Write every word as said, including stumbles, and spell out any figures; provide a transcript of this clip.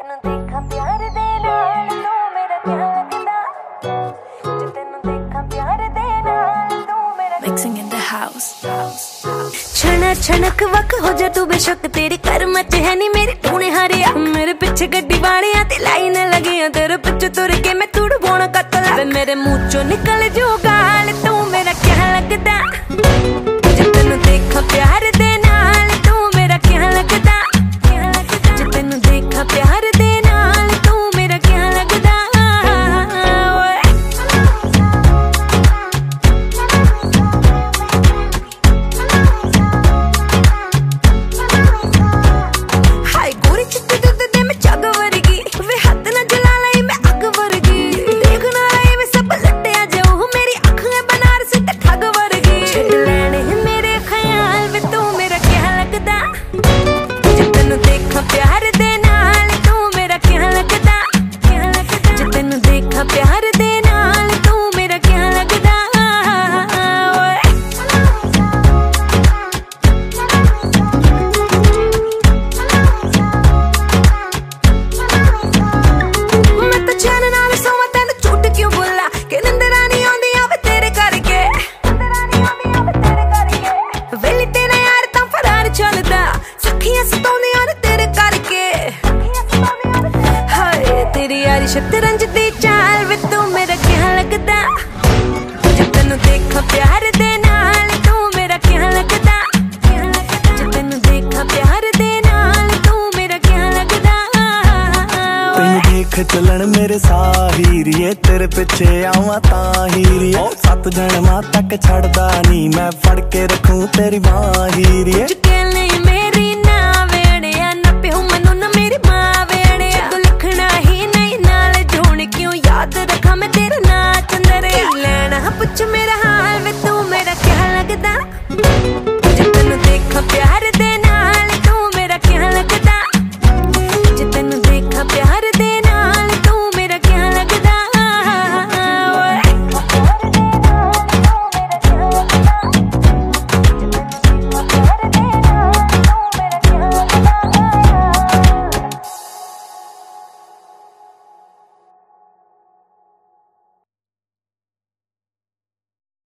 ਤੈਨੂੰ ਦੇਖਾਂ ਪਿਆਰ ਦੇ ਨਾਲ ਤੂੰ ਮੇਰਾ ਕਿਆ ਲੱਗਦਾ ਜੇ ਤੈਨੂੰ ਦੇਖਾਂ ਪਿਆਰ ਦੇ ਨਾਲ ਤੂੰ ਮੇਰਾ Mixing in the house ਛਣਾ ਛਣਕ ਵਕ ਹੋ ਜਾ ਤੂੰ ਬੇਸ਼ੱਕ ਤੇਰੇ ਕਰਮ ਚ ਹੈ ਨੀ ਮੇਰੀ ਟੂਣੇ ਹਾਰਿਆ ਮੇਰੇ ਪਿੱਛੇ ਗੱਡੀ ਵਾਲਿਆਂ ਤੇ ਲਾਈਨ ਲੱਗੀਆਂ ਤੇਰੇ ਪਿੱਛੇ ਤੁਰ ਕੇ ਮੈਂ ਤੁੜ ਬੋਣਾ ਕਤਲਾ ਵੇ ਮੇਰੇ ਮੂੰਹ ਚੋਂ ਨਿਕਲ ਜੂ ਗਾਲ ਤੂੰ ਮੇਰਾ ਕਿਆ ਲੱਗਦਾ ਜੇ ਤੈਨੂੰ ਦੇਖਾਂ ਪਿਆਰ ਦੇ ਨਾਲ ਤੂੰ ਮੇਰਾ ਕਿਆ ਲੱਗਦਾ ਜੇ ਤੈਨੂੰ ਦੇਖਾਂ ਪਿਆਰ ਦੇ ਨਾਲ ਤੂੰ ਮੇਰਾ ਕਿਆ ਲੱਗਦਾ ਹਾਏ ਗੋਰੀ ਚਿੱਟੀ ਦੁੱਧ ਦੇ ਮੈਂ ਚੱਗ ਵਰਗੀ ਵੇ ਹੱਥ ਨਾ ਜਲਾ ਲਈ ਮੈਂ ਅੱਗ ਵਰਗੀ ਦੇਖਣ ਵਾਲੇ ਵੇ ਸਭ ਲੱਟਿਆ ਜਾਊ ਮੇਰੀ ਅੱਖਾਂ ਬਨਾਰਸ ਤੇ ਠੱਗ ਵਰਗੀ ਛੱਡ ਲੈਣੇ ਮੇਰੇ ਖਿਆਲ ਵੇ ਤੂੰ ਮੇਰਾ ਕਿਆ ਲੱਗਦਾ ਜੇ ਤੈਨੂੰ ਦੇਖਾਂ ਪਿਆਰ ਦੇ ਨਾਲ ਤੂੰ ਮੇਰਾ ਕਿਆ ਲੱਗਦਾ ਜੇ ਤੈਨੂੰ ਦੇਖਾਂ ਪਿਆਰ ਦੇ ਨਾਲ ਤੂੰ ਮੇਰਾ ਕਿਆ ਲੱਗਦਾ ਮੈਂ ਤਾਂ ਚੈਨ ਨਾਲ ਸੋਵਾਂ ਤੈਨੂੰ ਝੂਠ ਕਿਉਂ ਬੋਲਾਂ ਕਿ ਨਿੰਦਰਾਂ ਨਹੀਂ ਆਉਂਦੀਆਂ ਵੇ ਤੇਰੇ ਕਰਕੇ ਵੇਲੇ ਤੇਰਾ ਯਾਰ ਤਾਂ ਫਰਾਰ ਚੱਲਦਾ ਸਖੀਆਂ ਸਤਾਉਂਦੀਆਂ ਨੇ ਤੇਰੇ ਕਰਕੇ ਹਾਏ ਤੇਰੀ ਯਾਰੀ ਸ਼ਤਰੰਜ ਦੀ ਚਾਲ ਵੇ ਤੂੰ ਮੇਰਾ ਕਿਆ ਲੱਗਦਾ ਜੇ ਤੈਨੂੰ ਦੇਖਾਂ ਪਿਆਰ ਦੇ ਨਾਲ ਤੂੰ ਮੇਰਾ ਕਿਆ ਲੱਗਦਾ ਜੇ ਤੈਨੂੰ ਦੇਖਾਂ ਪਿਆਰ ਦੇ ਨਾਲ ਤੂੰ ਮੇਰਾ ਕਿਆ ਲੱਗਦਾ ਤੈਨੂੰ ਦੇਖ ਚੱਲਣ ਮੇਰੇ ਸਾਹੀਰੀਏ ਤੇਰੇ ਪਿੱਛੇ ਆਵਾਂ ਤਾਂ ਹੀਰੀਏ ਸੱਤ ਜਨਮਾਂ ਤੱਕ ਛੱਡਦਾ ਨੀ ਮੈਂ ਫੜ ਕੇ ਰੱਖੂੰ ਤੇਰੀ ਬਾਂਹ ਹੀਰੀਏ